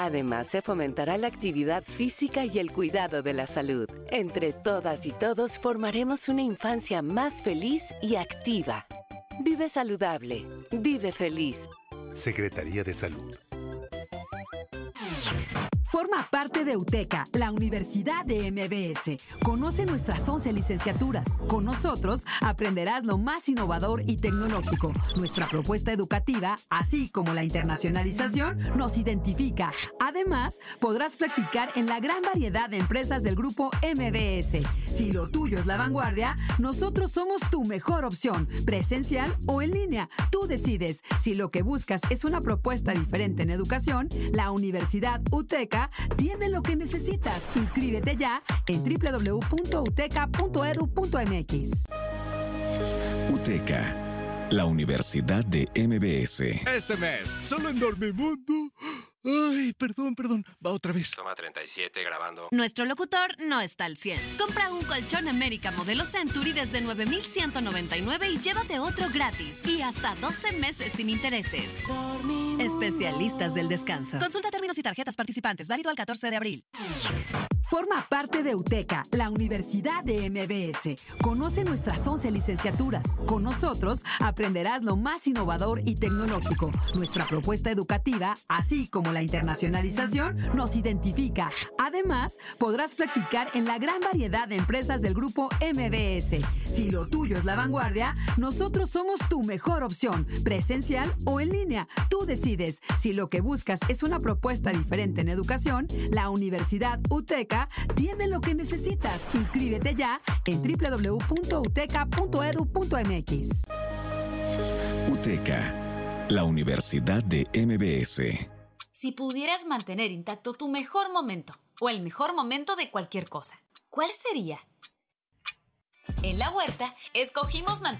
Además, se fomentará la actividad física y el cuidado de la salud. Entre todas y todos formaremos una infancia más feliz y activa. Vive saludable, vive feliz. Secretaría de Salud. Forma parte de UTECA, la Universidad de MBS. Conoce nuestras 11 licenciaturas. Con nosotros aprenderás lo más innovador y tecnológico. Nuestra propuesta educativa, así como la internacionalización, nos identifica. Además, podrás practicar en la gran variedad de empresas del grupo MBS. Si lo tuyo es la vanguardia, nosotros somos tu mejor opción, presencial o en línea. Tú decides. Si lo que buscas es una propuesta diferente en educación, la Universidad UTECA tiene lo que necesitas. Inscríbete ya en www.uteca.edu.mx. UTECA, la Universidad de MBS. Este mes, solo en Dormimundo. Ay, perdón. Va otra vez. Toma 37, grabando. Nuestro locutor no está al 100. Compra un colchón América modelo Century desde 9,199 y llévate otro gratis. Y hasta 12 meses sin intereses. Especialistas del descanso. Consulta términos y tarjetas participantes. Válido al 14 de abril. Forma parte de UTECA, la Universidad de MBS. Conoce nuestras 11 licenciaturas. Con nosotros aprenderás lo más innovador y tecnológico. Nuestra propuesta educativa, así como la internacionalización, nos identifica. Además, podrás practicar en la gran variedad de empresas del grupo MBS. Si lo tuyo es la vanguardia, nosotros somos tu mejor opción, presencial o en línea. Tú decides. Si lo que buscas es una propuesta diferente en educación, la Universidad UTECA tiene lo que necesitas. Inscríbete ya en www.uteca.edu.mx. UTECA, la Universidad de MBS. Si pudieras mantener intacto tu mejor momento o el mejor momento de cualquier cosa, ¿cuál sería? En La Huerta escogimos mantener